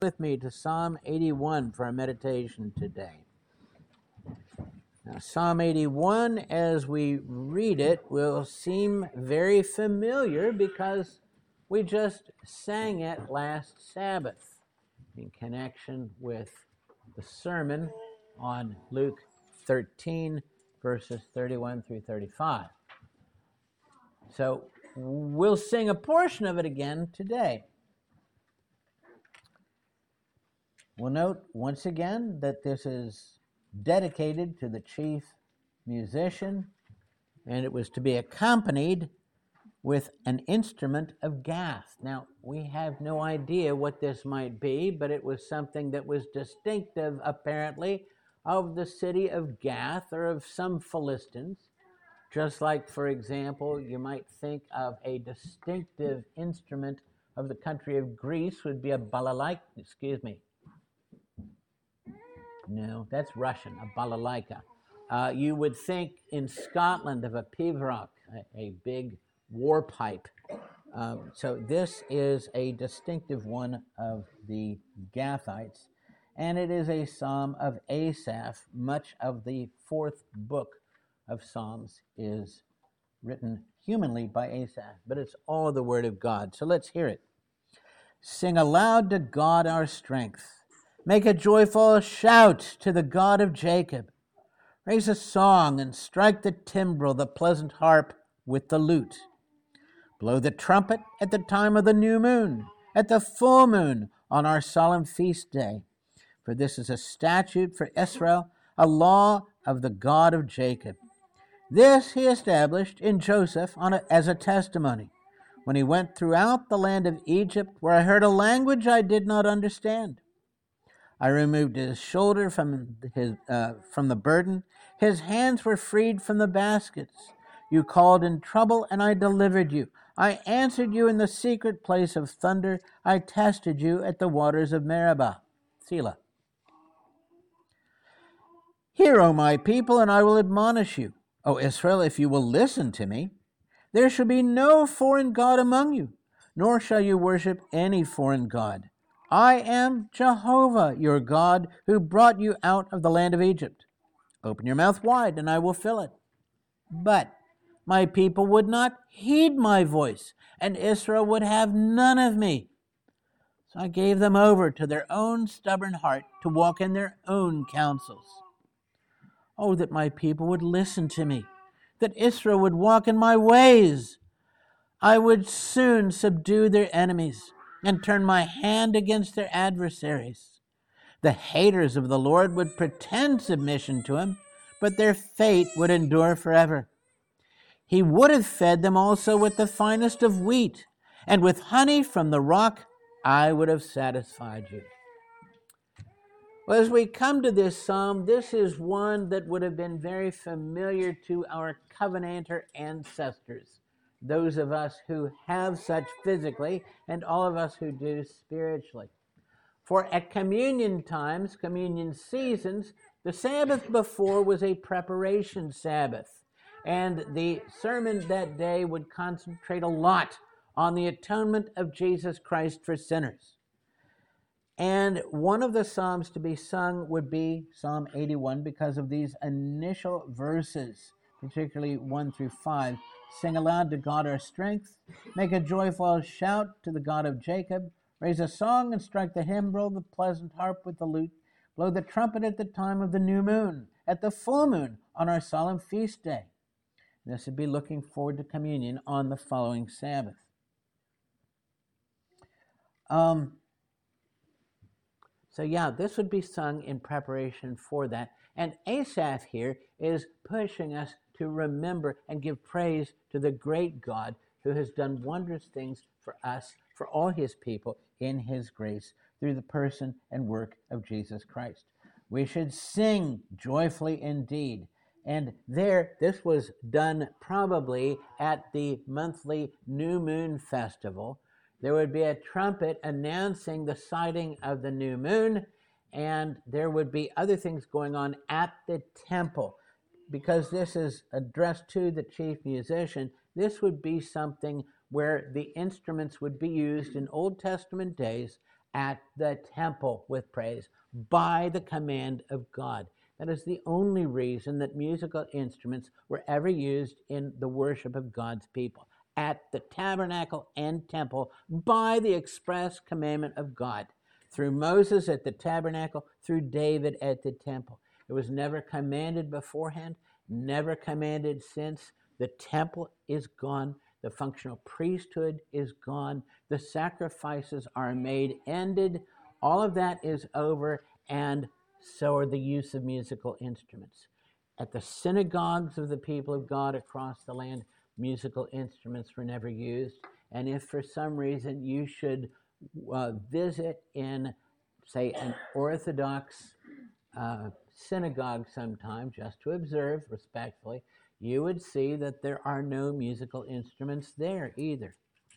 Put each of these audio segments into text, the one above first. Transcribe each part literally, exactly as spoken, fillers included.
with me to Psalm eighty-one for our meditation today. Now, Psalm eighty-one, as we read it, will seem very familiar because we just sang it last Sabbath in connection with the sermon on Luke thirteen, verses thirty-one through thirty-five. So we'll sing a portion of it again today. We'll note once again that this is dedicated to the chief musician, and it was to be accompanied with an instrument of Gath. Now, we have no idea what this might be, but it was something that was distinctive, apparently, of the city of Gath or of some Philistines. Just like, for example, you might think of a distinctive instrument of the country of Greece would be a balalaika, excuse me. No, that's Russian, a balalaika. Uh, you would think in Scotland of a pibroch, a, a big war pipe. Um, so this is a distinctive one of the Gathites, and it is a psalm of Asaph. Much of the fourth book of Psalms is written humanly by Asaph, but it's all the word of God. So let's hear it. Sing aloud to God our strength. Make a joyful shout to the God of Jacob. Raise a song and strike the timbrel, the pleasant harp with the lute. Blow the trumpet at the time of the new moon, at the full moon on our solemn feast day. For this is a statute for Israel, a law of the God of Jacob. This he established in Joseph on a, as a testimony, when he went throughout the land of Egypt, where I heard a language I did not understand. I removed his shoulder from his uh, from the burden. His hands were freed from the baskets. You called in trouble, and I delivered you. I answered you in the secret place of thunder. I tested you at the waters of Meribah. Selah. Hear, O my people, and I will admonish you. O Israel, if you will listen to me, there shall be no foreign god among you, nor shall you worship any foreign god. I am Jehovah, your God, who brought you out of the land of Egypt. Open your mouth wide, and I will fill it. But my people would not heed my voice, and Israel would have none of me. So I gave them over to their own stubborn heart to walk in their own counsels. Oh, that my people would listen to me, that Israel would walk in my ways. I would soon subdue their enemies and turn my hand against their adversaries. The haters of the Lord would pretend submission to him, but their fate would endure forever. He would have fed them also with the finest of wheat, and with honey from the rock I would have satisfied you. Well, as we come to this psalm, this is one that would have been very familiar to our covenanter ancestors, those of us who have such physically, and all of us who do spiritually. For at communion times, communion seasons, the Sabbath before was a preparation Sabbath, and the sermon that day would concentrate a lot on the atonement of Jesus Christ for sinners. And one of the psalms to be sung would be Psalm eighty-one because of these initial verses, particularly one through five. Sing aloud to God our strength. Make a joyful shout to the God of Jacob. Raise a song and strike the timbrel, the pleasant harp with the lute. Blow the trumpet at the time of the new moon, at the full moon on our solemn feast day. This would be looking forward to communion on the following Sabbath. Um, so yeah, this would be sung in preparation for that. And Asaph here is pushing us to remember and give praise to the great God who has done wondrous things for us, for all his people, in his grace, through the person and work of Jesus Christ. We should sing joyfully indeed. And there, this was done probably at the monthly New Moon Festival. There would be a trumpet announcing the sighting of the new moon, and there would be other things going on at the temple. Because this is addressed to the chief musician, this would be something where the instruments would be used in Old Testament days at the temple with praise by the command of God. That is the only reason that musical instruments were ever used in the worship of God's people, at the tabernacle and temple by the express commandment of God, through Moses at the tabernacle, through David at the temple. It was never commanded beforehand, never commanded since. The temple is gone. The functional priesthood is gone. The sacrifices are made, ended. All of that is over, and so are the use of musical instruments. At the synagogues of the people of God across the land, musical instruments were never used. And if for some reason you should uh, visit in, say, an Orthodox uh, synagogue sometime, just to observe respectfully, you would see that there are no musical instruments there either.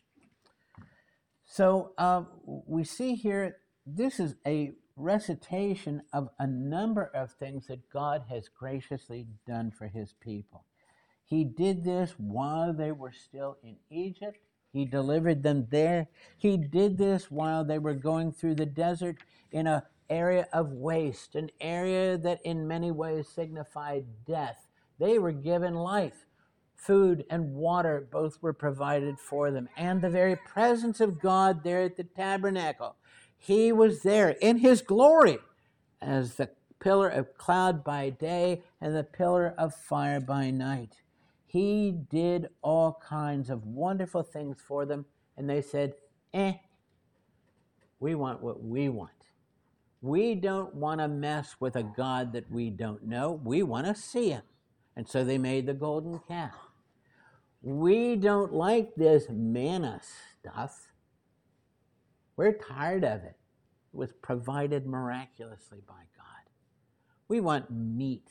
So uh, we see here, this is a recitation of a number of things that God has graciously done for his people. He did this while they were still in Egypt. He delivered them there. He did this while they were going through the desert in an area of waste, an area that in many ways signified death. They were given life. Food and water both were provided for them, and the very presence of God there at the tabernacle. He was there in his glory as the pillar of cloud by day and the pillar of fire by night. He did all kinds of wonderful things for them, and they said, eh, we want what we want. We don't want to mess with a God that we don't know. We want to see him. And so they made the golden calf. We don't like this manna stuff. We're tired of it. It was provided miraculously by God. We want meat.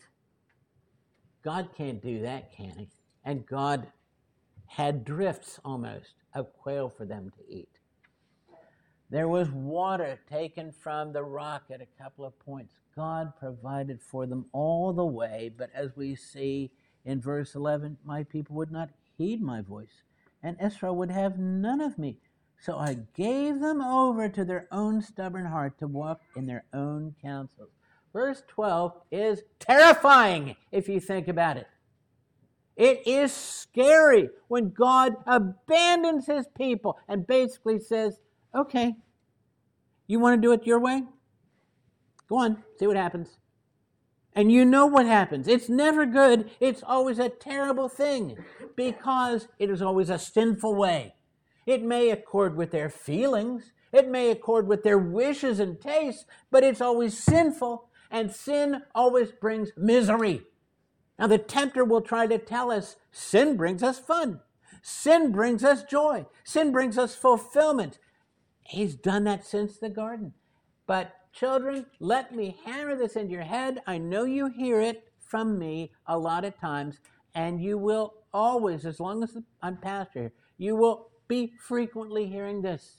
God can't do that, can he? And God had drifts almost of quail for them to eat. There was water taken from the rock at a couple of points. God provided for them all the way, but as we see in verse eleven, my people would not heed my voice, and Israel would have none of me. So I gave them over to their own stubborn heart to walk in their own counsels. Verse twelve is terrifying if you think about it. It is scary when God abandons his people and basically says, okay, you want to do it your way? Go on, see what happens. And you know what happens. It's never good. It's always a terrible thing because it is always a sinful way. It may accord with their feelings. It may accord with their wishes and tastes, but it's always sinful, and sin always brings misery. Now, the tempter will try to tell us sin brings us fun. Sin brings us joy. Sin brings us fulfillment. He's done that since the garden. But children, let me hammer this into your head. I know you hear it from me a lot of times, and you will always, as long as I'm pastor here, you will be frequently hearing this.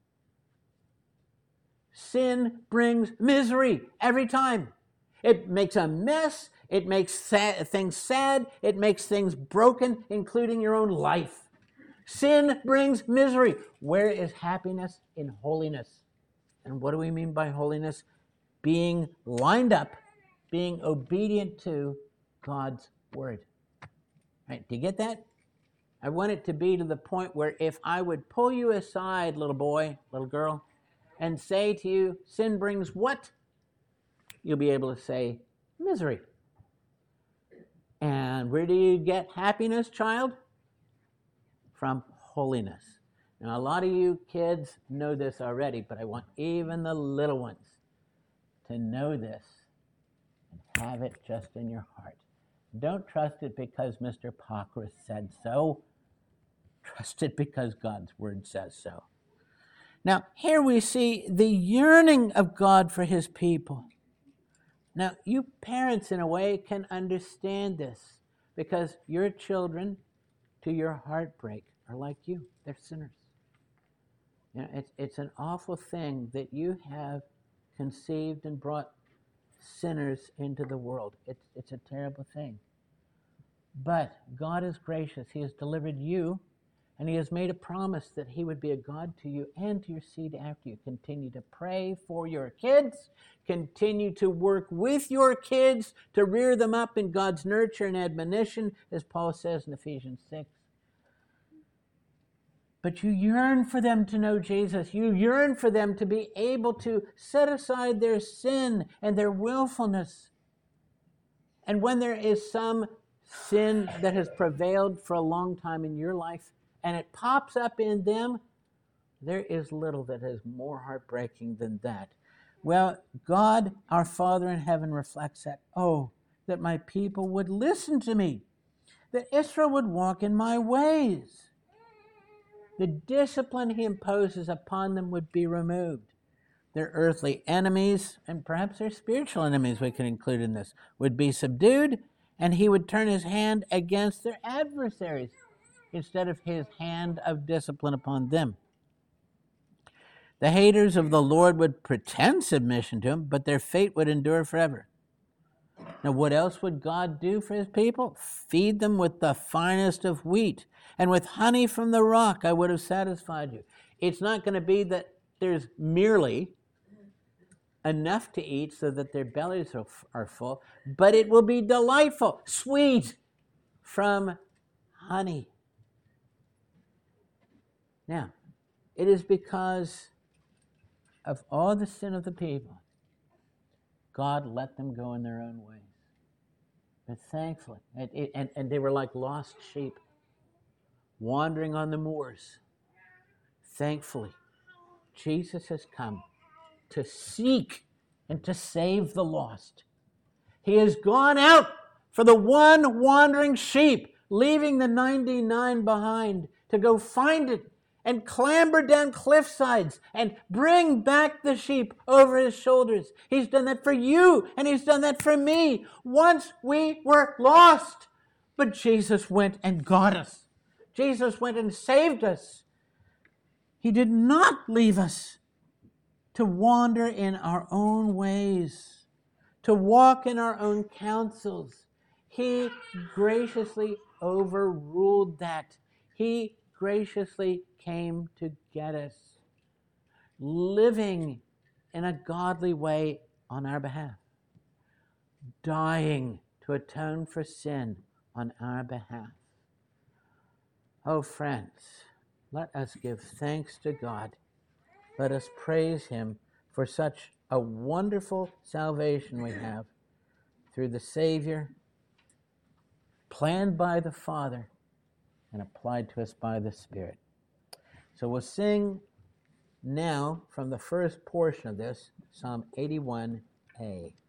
Sin brings misery every time. It makes a mess. It makes sad, things sad. It makes things broken, including your own life. Sin brings misery. Where is happiness? In holiness. And what do we mean by holiness? Being lined up, being obedient to God's word. Right? Do you get that? I want it to be to the point where if I would pull you aside, little boy, little girl, and say to you, sin brings what? You'll be able to say, misery. And where do you get happiness, child? From holiness. Now, a lot of you kids know this already, but I want even the little ones to know this and have it just in your heart. Don't trust it because Mister Pockris said so. Trust it because God's word says so. Now, here we see the yearning of God for his people. Now, you parents, in a way, can understand this because your children, to your heartbreak, are like you. They're sinners. You know, it's, it's an awful thing that you have conceived and brought sinners into the world. It's, it's a terrible thing. But God is gracious. He has delivered you, And he has made a promise that he would be a God to you and to your seed after you. Continue to pray for your kids. Continue to work with your kids to rear them up in God's nurture and admonition, as Paul says in Ephesians six. But you yearn for them to know Jesus. You yearn for them to be able to set aside their sin and their willfulness. And when there is some sin that has prevailed for a long time in your life, and it pops up in them, there is little that is more heartbreaking than that. Well, God, our Father in heaven, reflects that. Oh, that my people would listen to me, that Israel would walk in my ways. The discipline he imposes upon them would be removed. Their earthly enemies, and perhaps their spiritual enemies we can include in this, would be subdued, and he would turn his hand against their adversaries, instead of his hand of discipline upon them. The haters of the Lord would pretend submission to him, but their fate would endure forever. Now, what else would God do for his people? Feed them with the finest of wheat, and with honey from the rock I would have satisfied you. It's not going to be that there's merely enough to eat so that their bellies are, are full, but it will be delightful, sweet from honey. Now, it is because of all the sin of the people, God let them go in their own ways. But thankfully, and, and, and they were like lost sheep, wandering on the moors. Thankfully, Jesus has come to seek and to save the lost. He has gone out for the one wandering sheep, leaving the ninety-nine behind, to go find it and clamber down cliff sides and bring back the sheep over his shoulders. He's done that for you, and he's done that for me. Once we were lost, but Jesus went and got us. Jesus went and saved us. He did not leave us to wander in our own ways, to walk in our own counsels. He graciously overruled that. He graciously came to get us, living in a godly way on our behalf, dying to atone for sin on our behalf. Oh, friends, let us give thanks to God. Let us praise him for such a wonderful salvation we have through the Savior, planned by the Father and applied to us by the Spirit. So we'll sing now from the first portion of this, Psalm eighty-one A.